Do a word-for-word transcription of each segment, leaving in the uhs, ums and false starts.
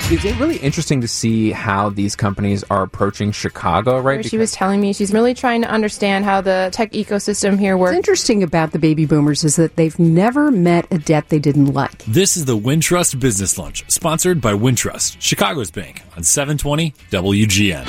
It's really interesting to see how these companies are approaching Chicago, right? She was telling me she's really trying to understand how the tech ecosystem here works. What's interesting about the baby boomers is that they've never met a debt they didn't like. This is the Wintrust Business Lunch, sponsored by Wintrust, Chicago's bank, on seven twenty W G N.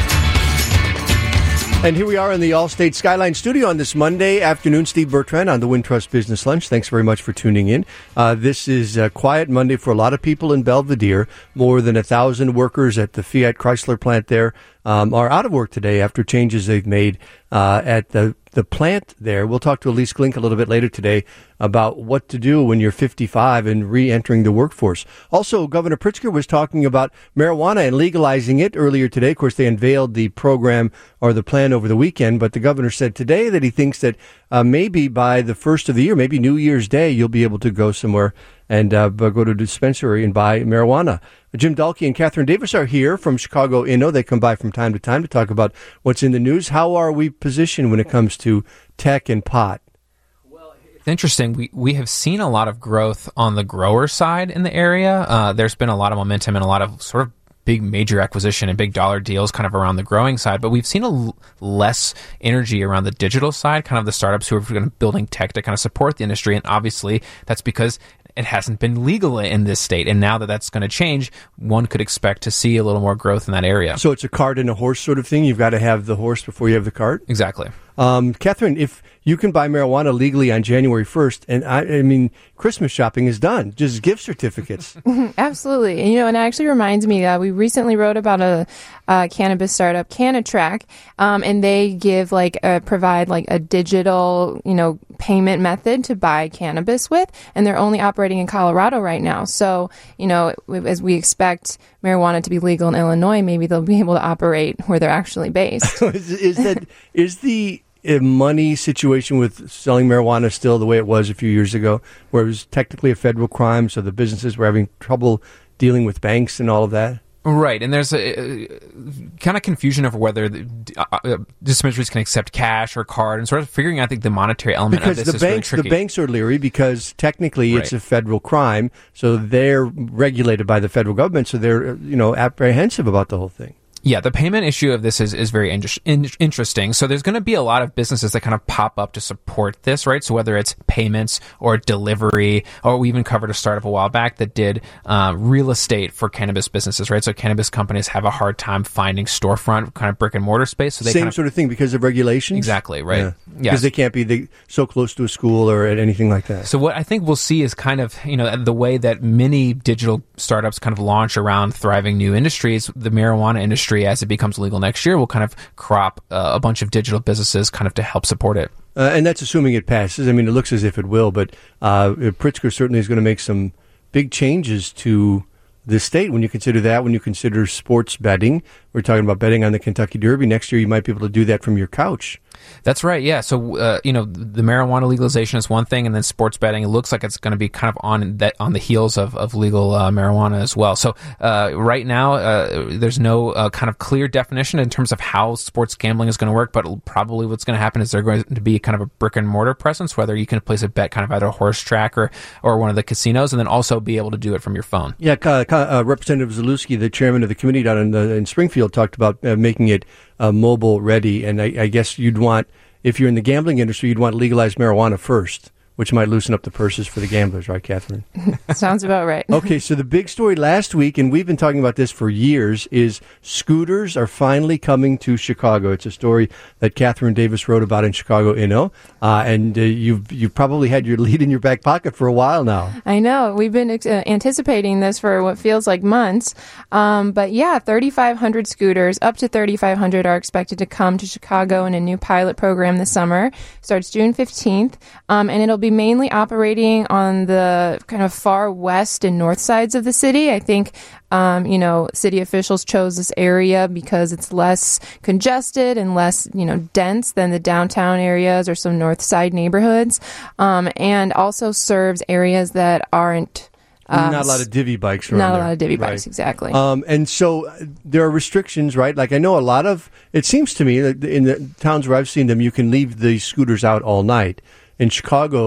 And here we are in the Allstate Skyline studio on this Monday afternoon. Steve Bertrand on the Wintrust Business Lunch. Thanks very much for tuning in. Uh, this is a quiet Monday for a lot of people in Belvedere. More than a thousand workers at the Fiat Chrysler plant there um, are out of work today after changes they've made uh, at the the plant there. We'll talk to Elise Glink a little bit later today about what to do when you're fifty-five and re-entering the workforce. Also, Governor Pritzker was talking about marijuana and legalizing it earlier today. Of course, they unveiled the program or the plan over the weekend, but the governor said today that he thinks that uh, maybe by the first of the year, maybe New Year's Day, you'll be able to go somewhere and uh, go to a dispensary and buy marijuana. Jim Dahlke and Catherine Davis are here from Chicago Inno. They come by from time to time to talk about what's in the news. How are we positioned when it comes to tech and pot? Well, it's interesting. We we have seen a lot of growth on the grower side in the area. Uh, there's been a lot of momentum and a lot of sort of big major acquisition and big dollar deals kind of around the growing side, but we've seen a l- less energy around the digital side, kind of the startups who are kind of building tech to kind of support the industry. And obviously that's because it hasn't been legal in this state. And now that that's going to change, one could expect to see a little more growth in that area. So it's a cart and a horse sort of thing? You've got to have the horse before you have the cart? Exactly. Um, Catherine, if you can buy marijuana legally on January first, and I, I mean, Christmas shopping is done, just gift certificates. Absolutely. And, you know, and it actually reminds me that we recently wrote about a, a cannabis startup, CannaTrack, um, and they give like, a, provide like a digital, you know, payment method to buy cannabis with, and they're only operating in Colorado right now. So, you know, as we expect marijuana to be legal in Illinois, maybe they'll be able to operate where they're actually based. is, is that, is the a money situation with selling marijuana still the way it was a few years ago, where it was technically a federal crime, so the businesses were having trouble dealing with banks and all of that? Right, and there's a, a kind of confusion over whether the, uh, dispensaries can accept cash or card, and sort of figuring out, I think, the monetary element because of this the is banks, really tricky. The banks are leery because technically right. it's a federal crime, so they're regulated by the federal government, so they're, you know, apprehensive about the whole thing. Yeah, the payment issue of this is, is very in- in- interesting. So there's going to be a lot of businesses that kind of pop up to support this, right? So whether it's payments or delivery, or we even covered a startup a while back that did uh, real estate for cannabis businesses, right? So cannabis companies have a hard time finding storefront kind of brick and mortar space. So they Same kind of, sort of thing because of regulations? Exactly, right. Yeah. Yes. Because they can't be the, so close to a school or anything like that. So what I think we'll see is kind of, you know, the way that many digital startups kind of launch around thriving new industries, the marijuana industry, as it becomes legal next year, will kind of crop uh, a bunch of digital businesses kind of to help support it. Uh, and that's assuming it passes. I mean, it looks as if it will, but uh, Pritzker certainly is going to make some big changes to the state when you consider that, when you consider sports betting. We're talking about betting on the Kentucky Derby. Next year, you might be able to do that from your couch. That's right, yeah. So, uh, you know, the marijuana legalization is one thing, and then sports betting, it looks like it's going to be kind of on that on the heels of, of legal uh, marijuana as well. So uh, right now, uh, there's no uh, kind of clear definition in terms of how sports gambling is going to work, but probably what's going to happen is there's going to be kind of a brick-and-mortar presence, whether you can place a bet kind of either a horse track or, or one of the casinos, and then also be able to do it from your phone. Yeah, uh, uh, Representative Zalewski, the chairman of the committee down in, the, in Springfield, talked about uh, making it uh, mobile ready, and I, I guess you'd want, if you're in the gambling industry, you'd want legalized marijuana first, which might loosen up the purses for the gamblers, right, Catherine? Sounds about right. Okay, so the big story last week, and we've been talking about this for years, is scooters are finally coming to Chicago. It's a story that Catherine Davis wrote about in Chicago Inno, uh, and uh, you've you've probably had your lead in your back pocket for a while now. I know. We've been uh, anticipating this for what feels like months. Um, but yeah, thirty-five hundred scooters, up to thirty-five hundred are expected to come to Chicago in a new pilot program this summer. Starts June fifteenth, um, and it'll be mainly operating on the kind of far west and north sides of the city. I think, um, you know, city officials chose this area because it's less congested and less, you know, dense than the downtown areas or some north side neighborhoods, um, and also serves areas that aren't Um, not a lot of divvy bikes around Not there. a lot of divvy Right. bikes, exactly. Um, and so uh, there are restrictions, right? Like I know a lot of, it seems to me that in the towns where I've seen them, you can leave the scooters out all night. In Chicago,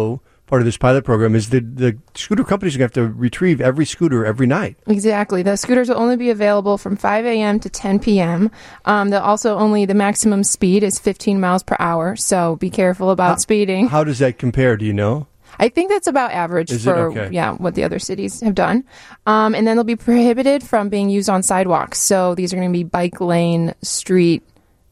part of this pilot program is that the scooter companies are going to have to retrieve every scooter every night. Exactly. The scooters will only be available from five a.m. to ten p.m. Um, they'll also only, the maximum speed is fifteen miles per hour, so be careful about how, speeding. How does that compare? Do you know? I think that's about average Is for it? Okay. yeah what the other cities have done. Um, and then they'll be prohibited from being used on sidewalks. So these are going to be bike lane, street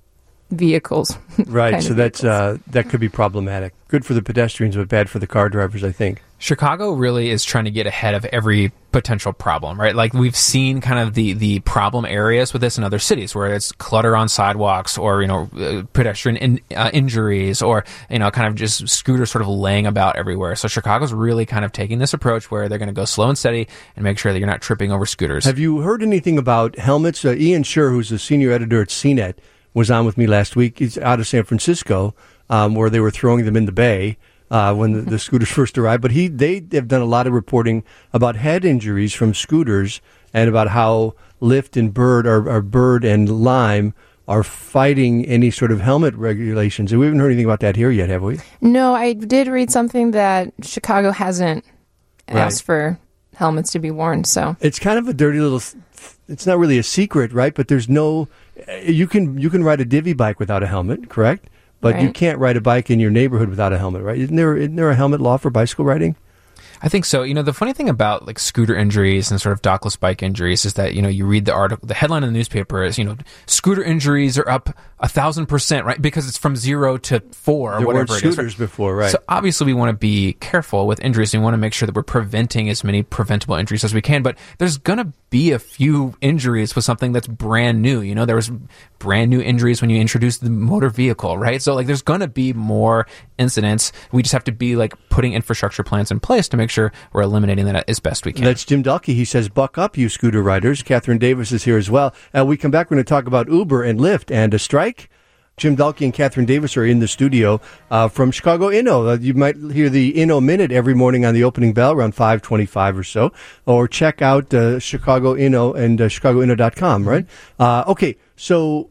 vehicles. Right. So that's uh, that could be problematic. Good for the pedestrians, but bad for the car drivers, I think. Chicago really is trying to get ahead of every potential problem, right? Like we've seen kind of the, the problem areas with this in other cities where it's clutter on sidewalks or, you know, uh, pedestrian in, uh, injuries or, you know, kind of just scooters sort of laying about everywhere. So Chicago's really kind of taking this approach where they're going to go slow and steady and make sure that you're not tripping over scooters. Have you heard anything about helmets? Uh, Ian Scher, who's the senior editor at C net, was on with me last week. He's out of San Francisco, um, where they were throwing them in the bay. Uh, when the, the scooters first arrived. But he they have done a lot of reporting about head injuries from scooters and about how Lyft and Bird or, or Bird and Lime are fighting any sort of helmet regulations. And we haven't heard anything about that here yet, have we? No, I did read something that Chicago hasn't Right. asked for helmets to be worn. So It's kind of a dirty little... It's not really a secret, right? But there's no... You can you can ride a divvy bike without a helmet, correct? But right. you can't ride a bike in your neighborhood without a helmet, right? Isn't there isn't there a helmet law for bicycle riding? I think so. You know, the funny thing about like scooter injuries and sort of dockless bike injuries is that, you know, you read the article, the headline in the newspaper is, you know, scooter injuries are up a thousand percent, right? Because it's from zero to four or There whatever weren't it is. scooters before, right? So obviously we want to be careful with injuries. We want to make sure that we're preventing as many preventable injuries as we can. But there's going to be a few injuries with something that's brand new. You know, there was brand new injuries when you introduced the motor vehicle, right? So like there's going to be more incidents. We just have to be like putting infrastructure plans in place to make sure we're eliminating that as best we can. That's Jim Dalkey. He says, buck up, you scooter riders. Catherine Davis is here as well. Uh, we come back, we're going to talk about Uber and Lyft and a strike. Jim Dalkey and Catherine Davis are in the studio uh, from Chicago Inno. Uh, you might hear the Inno Minute every morning on the opening bell around five twenty-five or so. Or check out uh, Chicago Inno and uh, chicago inno dot com, right? Uh, okay, so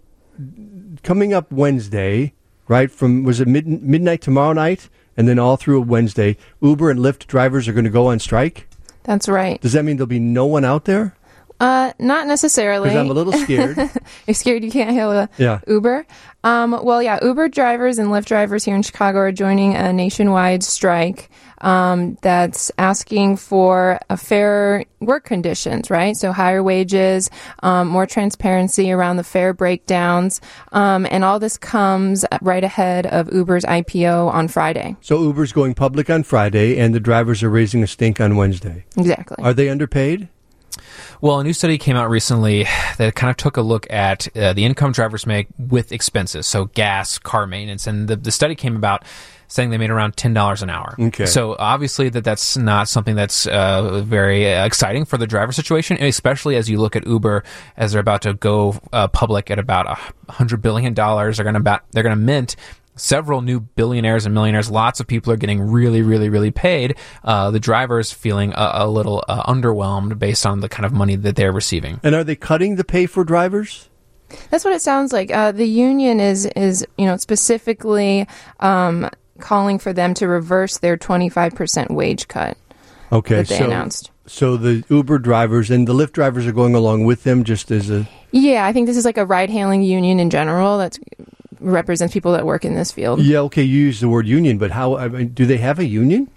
coming up Wednesday, right, from, was it mid- midnight tomorrow night? And then all through Wednesday, Uber and Lyft drivers are going to go on strike? that's right. Does that mean there'll be no one out there? Uh, not necessarily. Because I'm a little scared. You're scared you can't hail a Yeah. Uber? Um, well, yeah, Uber drivers and Lyft drivers here in Chicago are joining a nationwide strike um, that's asking for a fair work conditions, right? So higher wages, um, more transparency around the fare breakdowns, um, and all this comes right ahead of Uber's I P O on Friday. So Uber's going public on Friday, and the drivers are raising a stink on Wednesday. Exactly. Are they underpaid? Well, a new study came out recently that kind of took a look at uh, the income drivers make with expenses, so gas, car maintenance, and the, the study came about saying they made around ten dollars an hour. Okay. So obviously that that's not something that's uh, very uh, exciting for the driver situation, especially as you look at Uber as they're about to go uh, public at about one hundred billion dollars. They're going to about they're going to mint several new billionaires and millionaires. Lots of people are getting really, really, really paid. Uh, the drivers feeling a, a little uh, underwhelmed based on the kind of money that they're receiving. And are they cutting the pay for drivers? That's what it sounds like. Uh, the union is, is you know, specifically um, calling for them to reverse their twenty-five percent wage cut Okay, that they so announced. so the Uber drivers and the Lyft drivers are going along with them, just as a Yeah, I think this is like a ride-hailing union in general that represents people that work in this field. yeah. Okay, you use the word union, but how? I mean, do they have a union?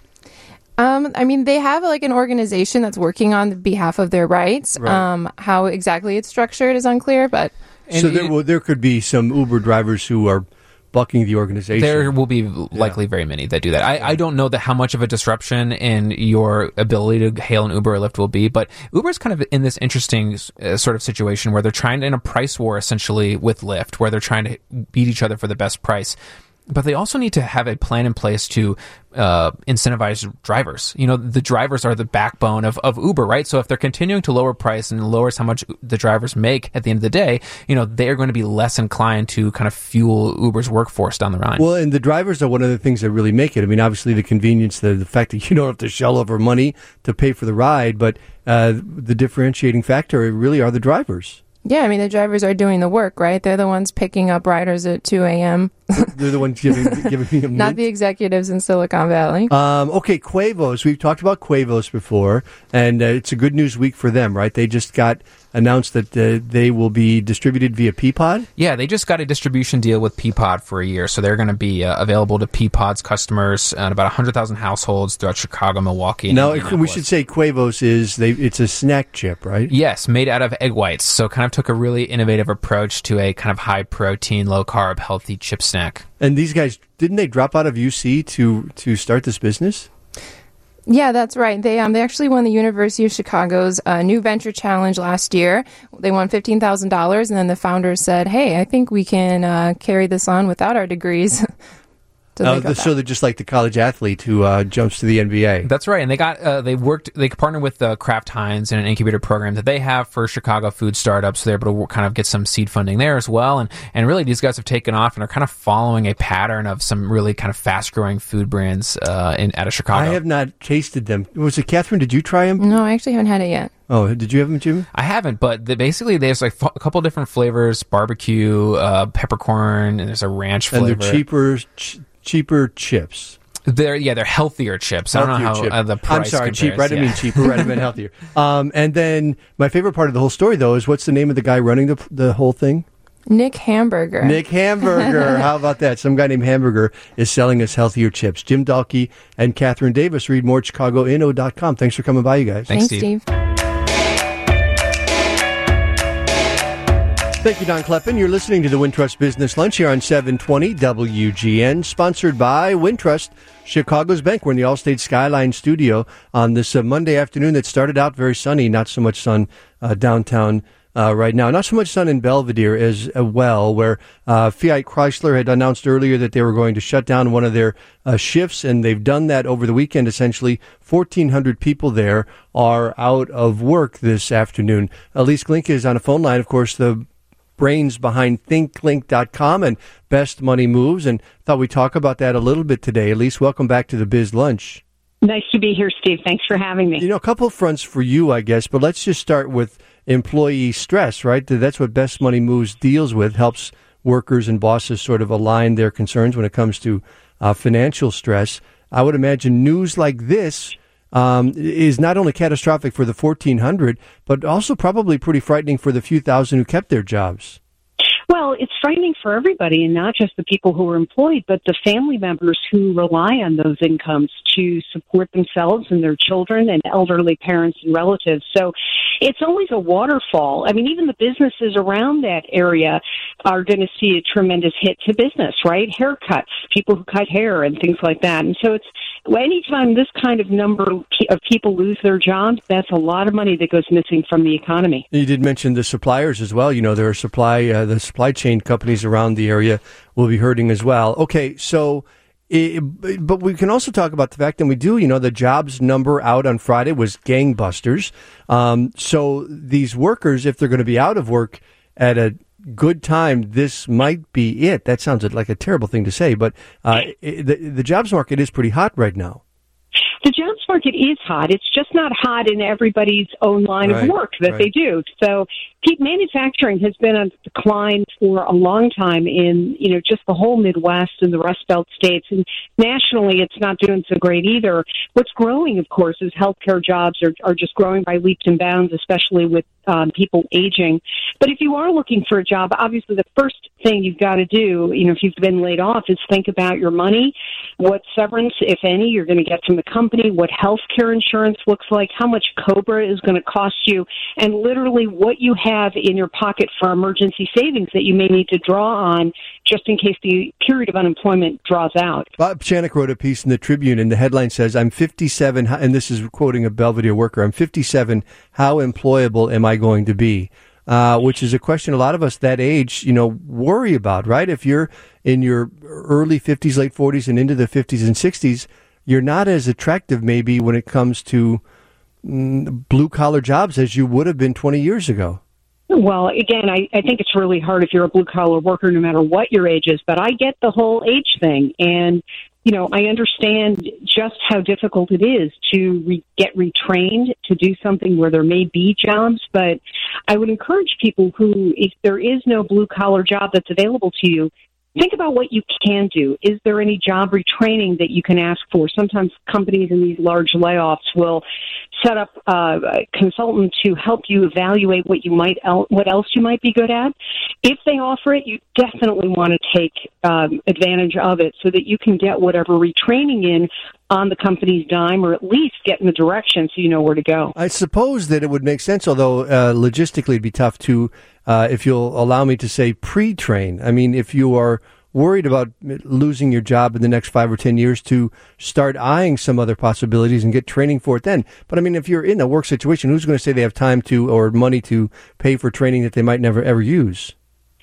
Um, I mean, they have like an organization that's working on behalf of their rights. Right. Um, how exactly it's structured is unclear, but And so there it- will, there could be some Uber drivers who are bucking the organization. There will be likely very many that do that. I, I don't know that how much of a disruption in your ability to hail an Uber or Lyft will be, but Uber's kind of in this interesting uh, sort of situation where they're trying to, in a price war essentially with Lyft, where they're trying to beat each other for the best price. But they also need to have a plan in place to uh, incentivize drivers. You know, the drivers are the backbone of, of Uber, right? So if they're continuing to lower price and lowers how much the drivers make at the end of the day, you know, they are going to be less inclined to kind of fuel Uber's workforce down the line. Well, and the drivers are one of the things that really make it. I mean, obviously the convenience, the, the fact that you don't have to shell over money to pay for the ride, but uh, the differentiating factor really are the drivers. yeah, I mean, the drivers are doing the work, right? They're the ones picking up riders at two a.m. They're the ones giving, giving me a mint. Not the executives in Silicon Valley. Um, okay, Quavos. We've talked about Quavos before, and uh, it's a good news week for them, right? They just got announced that uh, they will be distributed via Peapod. Yeah, they just got a distribution deal with Peapod for a year, so they're going to be uh, available to Peapod's customers and about one hundred thousand households throughout Chicago, Milwaukee, and Now, Indianapolis. we should say Quavos is, they, it's a snack chip, right? Yes, made out of egg whites, so kind of took a really innovative approach to a kind of high-protein, low-carb, healthy chip snack. And these guys, didn't they drop out of U C to, to start this business? Yeah, that's right. They um they actually won the University of Chicago's uh, New Venture Challenge last year. They won fifteen thousand dollars, and then the founders said, hey, I think we can uh, carry this on without our degrees. So, Uh, they the, got so that. they're just like the college athlete who uh, jumps to the N B A. That's right, and they got uh, they worked they partnered with uh, Kraft Heinz and an incubator program that they have for Chicago food startups. So they're able to kind of get some seed funding there as well, and and really these guys have taken off and are kind of following a pattern of some really kind of fast growing food brands uh, in out of Chicago. I have not tasted them. Was it Catherine? Did you try them? No, I actually haven't had it yet. Oh, did you have them, Jimmy? I haven't, but the, basically there's like f- a couple different flavors: barbecue, uh, peppercorn, and there's a ranch And flavor. they're cheaper, ch- cheaper chips. They're yeah, they're healthier chips. I don't know how Healthier chip. uh, the price. I'm sorry, compares. cheaper. I didn't yeah. mean cheaper. I meant healthier. Um, and then my favorite part of the whole story, though, is what's the name of the guy running the the whole thing? Nick Hamburger. Nick Hamburger. How about that? Some guy named Hamburger is selling us healthier chips. Jim Dahlke and Catherine Davis. Read more at chicago inno dot com. Thanks for coming by, you guys. Thanks, Thanks, Steve. Steve. Thank you, Don Kleppen. You're listening to the Wintrust Business Lunch here on seven twenty W G N, sponsored by Wintrust, Chicago's Bank. We're in the Allstate Skyline studio on this uh, Monday afternoon that started out very sunny, not so much sun uh, downtown uh, right now. Not so much sun in Belvedere as uh, well, where uh, Fiat Chrysler had announced earlier that they were going to shut down one of their uh, shifts, and they've done that over the weekend, essentially. fourteen hundred people there are out of work this afternoon. Elise Glinka is on a phone line, of course, the brains behind think link dot com and Best Money Moves, and thought we'd talk about that a little bit today. Elise, welcome back to the Biz Lunch. Nice to be here, Steve. Thanks for having me. You know, a couple of fronts for you, I guess, but let's just start with employee stress, right? That's what Best Money Moves deals with, helps workers and bosses sort of align their concerns when it comes to uh, financial stress. I would imagine news like this Um, is not only catastrophic for the fourteen hundred, but also probably pretty frightening for the few thousand who kept their jobs. Well, it's frightening for everybody, and not just the people who are employed, but the family members who rely on those incomes to support themselves and their children and elderly parents and relatives. So it's always a waterfall. I mean, even the businesses around that area are going to see a tremendous hit to business, right? Haircuts, people who cut hair and things like that. And so it's anytime this kind of number of people lose their jobs, that's a lot of money that goes missing from the economy. You did mention the suppliers as well. You know, there are supply, uh, the supply chain companies around the area will be hurting as well. Okay, so, it, but we can also talk about the fact that we do, you know, the jobs number out on Friday was gangbusters. Um, so these workers, if they're going to be out of work at a good time, this might be it. That sounds like a terrible thing to say, but uh, it, the, the jobs market is pretty hot right now. The jobs market is hot. It's just not hot in everybody's own line Right, of work that right. they do. So manufacturing has been on decline for a long time in, you know, just the whole Midwest and the Rust Belt states. And nationally, it's not doing so great either. What's growing, of course, is healthcare jobs are, are just growing by leaps and bounds, especially with um, people aging. But if you are looking for a job, obviously the first thing you've got to do, you know, if you've been laid off, is think about your money, what severance, if any, you're going to get from the company, what health care insurance looks like, how much COBRA is going to cost you, and literally what you have in your pocket for emergency savings that you may need to draw on just in case the period of unemployment draws out. Bob Chanik wrote a piece in the Tribune, and the headline says, I'm fifty-seven, and this is quoting a Belvedere worker, I'm fifty-seven, how employable am I going to be? Uh, which is a question a lot of us that age, you know, worry about, right? If you're in your early fifties, late forties, and into the fifties and sixties, you're not as attractive maybe when it comes to mm, blue-collar jobs as you would have been twenty years ago. Well, again, I, I think it's really hard if you're a blue-collar worker, no matter what your age is, but I get the whole age thing. And, you know, I understand just how difficult it is to re- get retrained to do something where there may be jobs, but I would encourage people who, if there is no blue-collar job that's available to you, think about what you can do. Is there any job retraining that you can ask for? Sometimes companies in these large layoffs will set up uh, a consultant to help you evaluate what you might el- what else you might be good at. If they offer it, you definitely want to take um, advantage of it so that you can get whatever retraining in on the company's dime, or at least get in the direction so you know where to go. I suppose that it would make sense, although uh, logistically it'd be tough to, uh, if you'll allow me to say, pre-train. I mean, if you are worried about losing your job in the next five or ten years, to start eyeing some other possibilities and get training for it then. But I mean, if you're in a work situation, who's going to say they have time to or money to pay for training that they might never ever use?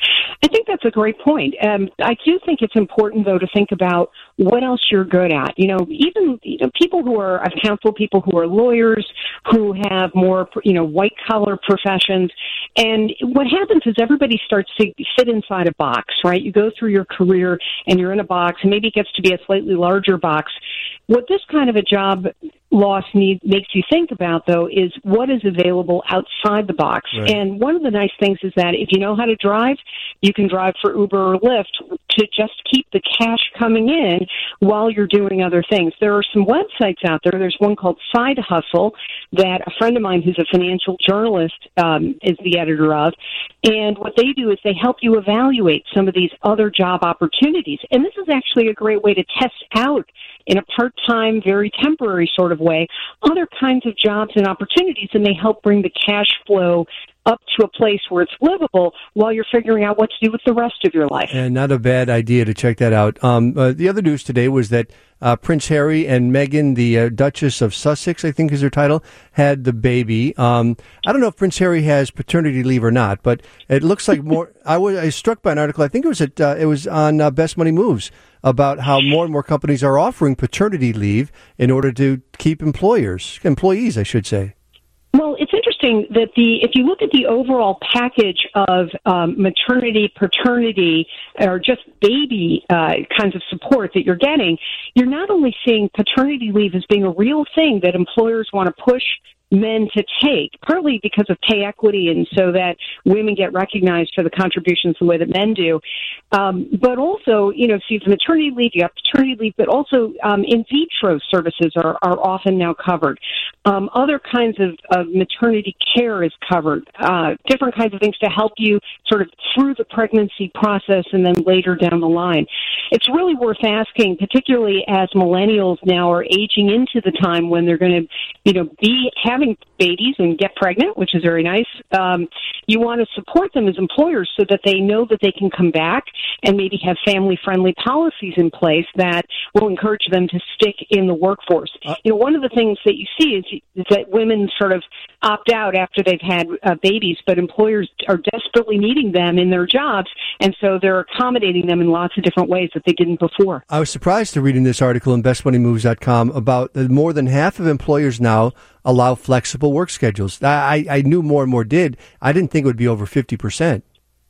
I think that's a great point. Um, I do think it's important, though, to think about what else you're good at. You know, even you know, people who are, I've counseled people who are lawyers, who have more, you know, white-collar professions. And what happens is everybody starts to fit inside a box, right? You go through your career and you're in a box, and maybe it gets to be a slightly larger box. What this kind of a job loss need, makes you think about, though, is what is available outside the box. Right. And one of the nice things is that if you know how to drive, you can drive for Uber or Lyft to just keep the cash coming in while you're doing other things. There are some websites out there. There's one called Side Hustle that a friend of mine who's a financial journalist um, is the editor of. And what they do is they help you evaluate some of these other job opportunities. And this is actually a great way to test out, in a part-time, very temporary sort of way, other kinds of jobs and opportunities, and they help bring the cash flow up to a place where it's livable while you're figuring out what to do with the rest of your life. And not a bad idea to check that out. Um, uh, the other news today was that uh, Prince Harry and Meghan, the uh, Duchess of Sussex, I think is her title, had the baby. Um, I don't know if Prince Harry has paternity leave or not, but it looks like more. I was I was struck by an article. I think it was at uh, it was on uh, Best Money Moves, about how more and more companies are offering paternity leave in order to keep employers, employees, I should say. Well, it's interesting that the if you look at the overall package of um, maternity, paternity, or just baby uh, kinds of support that you're getting, you're not only seeing paternity leave as being a real thing that employers want to push men to take, partly because of pay equity and so that women get recognized for the contributions the way that men do. Um, but also, you know, so you have maternity leave, you have paternity leave, but also um, in vitro services are, are often now covered. Um, other kinds of, of maternity care is covered. Uh, different kinds of things to help you sort of through the pregnancy process and then later down the line. It's really worth asking, particularly as millennials now are aging into the time when they're going to, you know, be having babies and get pregnant, which is very nice. Um, you want to support them as employers so that they know that they can come back and maybe have family-friendly policies in place that will encourage them to stick in the workforce. Uh, you know, one of the things that you see is, is that women sort of opt out after they've had uh, babies, but employers are desperately needing them in their jobs, and so they're accommodating them in lots of different ways that they didn't before. I was surprised to read in this article in best money moves dot com about uh, more than half of employers now allow flexible work schedules. I, I knew more and more did. I didn't think it would be over fifty percent.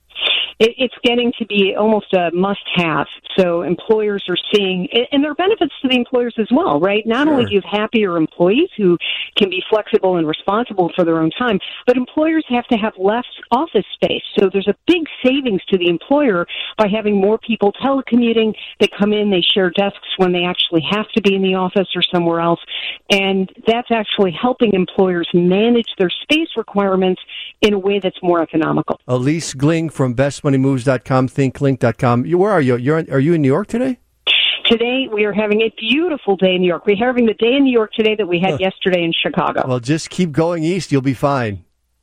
It, it's getting to be almost a must-have. So employers are seeing, and there are benefits to the employers as well, right? Not sure. only do you have happier employees who can be flexible and responsible for their own time, but employers have to have less office space. So there's a big savings to the employer by having more people telecommuting. They come in, they share desks when they actually have to be in the office or somewhere else. And that's actually helping employers manage their space requirements in a way that's more economical. Elise Gling from best money moves dot com, think link dot com. You, where are you? You're in, are you in New York today? Today, we are having a beautiful day in New York. We're having the day in New York today that we had uh, yesterday in Chicago. Well, just keep going east. You'll be fine.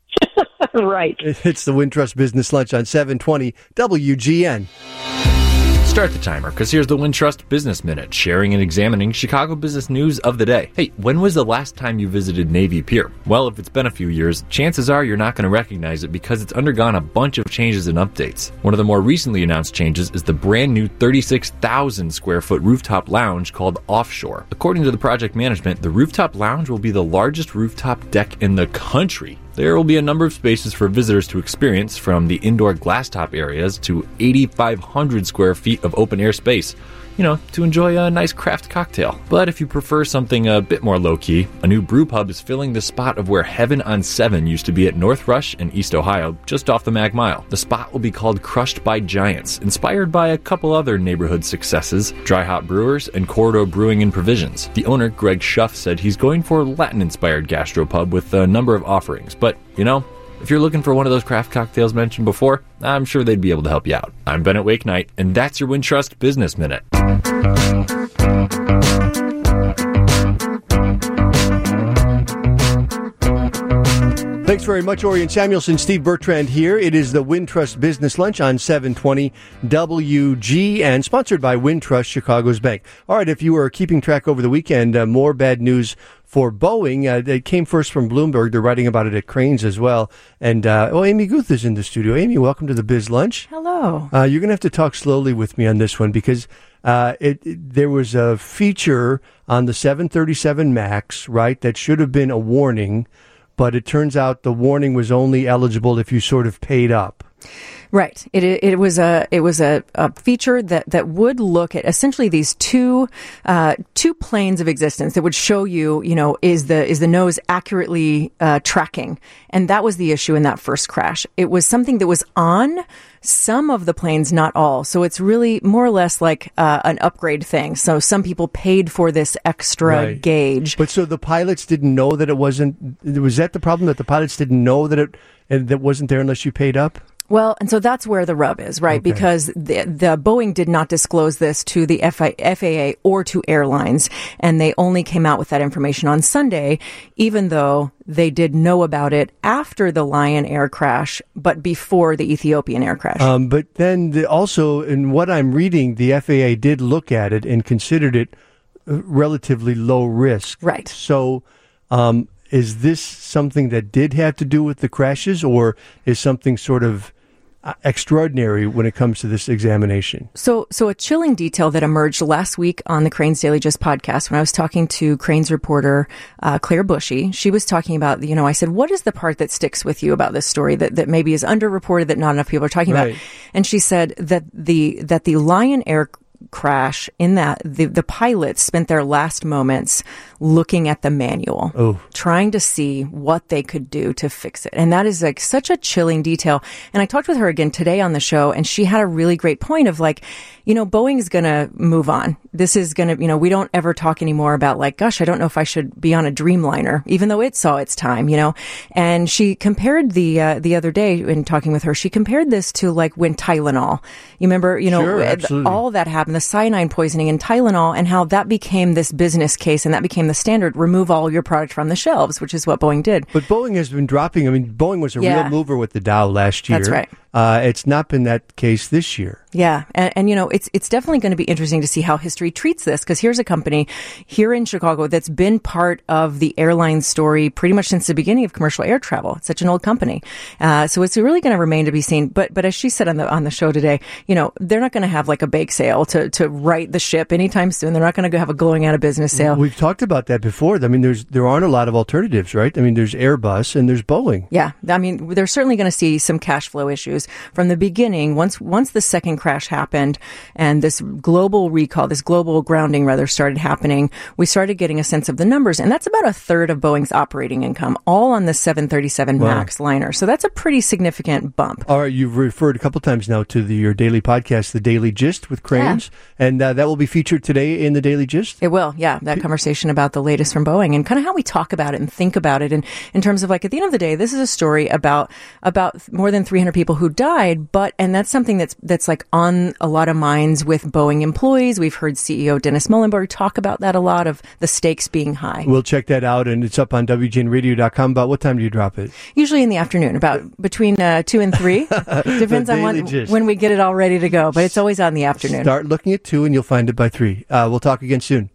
Right. It's the Wintrust Business Lunch on seven twenty W G N. Start the timer, because here's the Wintrust Business Minute, sharing and examining Chicago business news of the day. Hey, when was the last time you visited Navy Pier? Well, if it's been a few years, chances are you're not going to recognize it because it's undergone a bunch of changes and updates. One of the more recently announced changes is the brand new thirty-six thousand square foot rooftop lounge called Offshore. According to the project management, the rooftop lounge will be the largest rooftop deck in the country. There will be a number of spaces for visitors to experience, from the indoor glass top areas to eighty-five hundred square feet of open air space. you know, to enjoy a nice craft cocktail. But if you prefer something a bit more low-key, a new brew pub is filling the spot of where Heaven on seven used to be at North Rush in East Ohio, just off the Mag Mile. The spot will be called Crushed by Giants, inspired by a couple other neighborhood successes, Dry Hop Brewers and Cordo Brewing and Provisions. The owner, Greg Schuff, said he's going for Latin-inspired gastropub with a number of offerings, but, you know, if you're looking for one of those craft cocktails mentioned before, I'm sure they'd be able to help you out. I'm Bennett Wakenight, and that's your Wintrust Business Minute. Thanks very much, Orion Samuelson. Steve Bertrand here. It is the Wintrust Business Lunch on seven twenty W G and sponsored by Wintrust Chicago's Bank. All right, if you were keeping track over the weekend, uh, more bad news for Boeing. Uh, it came first from Bloomberg. They're writing about it at Cranes as well. And, uh, oh, Amy Guth is in the studio. Amy, welcome to the Biz Lunch. Hello. Uh, you're going to have to talk slowly with me on this one because uh, it, it, there was a feature on the seven thirty-seven MAX, right, that should have been a warning, but it turns out the warning was only eligible if you sort of paid up. Right. It it was a it was a, a feature that, that would look at essentially these two uh, two planes of existence that would show you, you know, is the is the nose accurately uh, tracking, and that was the issue in that first crash. It was something that was on some of the planes, not all. So it's really more or less like uh, an upgrade thing. So some people paid for this extra Right. gauge. But so the pilots didn't know that it wasn't. Was that the problem, that the pilots didn't know that it and that wasn't there unless you paid up? Well, and so that's where the rub is, right? Okay. Because the, the Boeing did not disclose this to the F A A or to airlines, and they only came out with that information on Sunday, even though they did know about it after the Lion Air crash, but before the Ethiopian Air crash. Um, but then the, also, in what I'm reading, the F A A did look at it and considered it uh, relatively low risk. Right. So, um, is this something that did have to do with the crashes, or is something sort of uh, extraordinary when it comes to this examination? So, so a chilling detail that emerged last week on the Cranes Daily Gist podcast when I was talking to Cranes reporter uh, Claire Bushy. She was talking about, you know, I said, what is the part that sticks with you about this story that, that maybe is underreported, that not enough people are talking Right. about? And she said that the that the Lion Air crash, in that the, the pilots spent their last moments looking at the manual, Oh. trying to see what they could do to fix it. And that is like such a chilling detail. And I talked with her again today on the show, and she had a really great point of like, you know, Boeing's going to move on. This is going to, you know, we don't ever talk anymore about like, gosh, I don't know if I should be on a Dreamliner, even though it saw its time, you know. And she compared the, uh, the other day in talking with her, she compared this to like when Tylenol, you remember, you know, Sure, absolutely. all that happened, the cyanide poisoning in Tylenol, and how that became this business case and that became the standard. Remove all your product from the shelves, which is what Boeing did. But Boeing has been dropping. I mean, Boeing was a Yeah. real mover with the Dow last year. That's right. Uh, it's not been that case this year. Yeah. And, and, you know, it's, it's definitely going to be interesting to see how history treats this, because here's a company here in Chicago that's been part of the airline story pretty much since the beginning of commercial air travel. It's such an old company. Uh, so it's really going to remain to be seen. But, but as she said on the, on the show today, you know, they're not going to have like a bake sale to, to right the ship anytime soon. They're not going to go have a going out of business sale. We've talked about that before. I mean, there's, there aren't a lot of alternatives, right? I mean, there's Airbus and there's Boeing. Yeah. I mean, they're certainly going to see some cash flow issues from the beginning. Once, once the second crash happened and this global recall, this global grounding rather started happening, we started getting a sense of the numbers. And that's about a third of Boeing's operating income, all on the seven thirty-seven Wow. MAX liner. So that's a pretty significant bump. All right, you've referred a couple times now to the, your daily podcast, The Daily Gist with Cranes, and uh, that will be featured today in The Daily Gist. It will, yeah. That conversation about the latest from Boeing and kind of how we talk about it and think about it. And in terms of like, at the end of the day, this is a story about, about more than three hundred people who died, but, and that's something that's, that's like on a lot of minds with Boeing employees. We've heard C E O Dennis Muhlenberg talk about that a lot, of the stakes being high. We'll check that out, and it's up on W G N radio dot com. About what time do you drop it? Usually in the afternoon, about between uh, two and three. Depends on Daily when, Gist. when we get it all ready to go, but it's always on the afternoon. Start looking at two, and you'll find it by three. Uh, we'll talk again soon.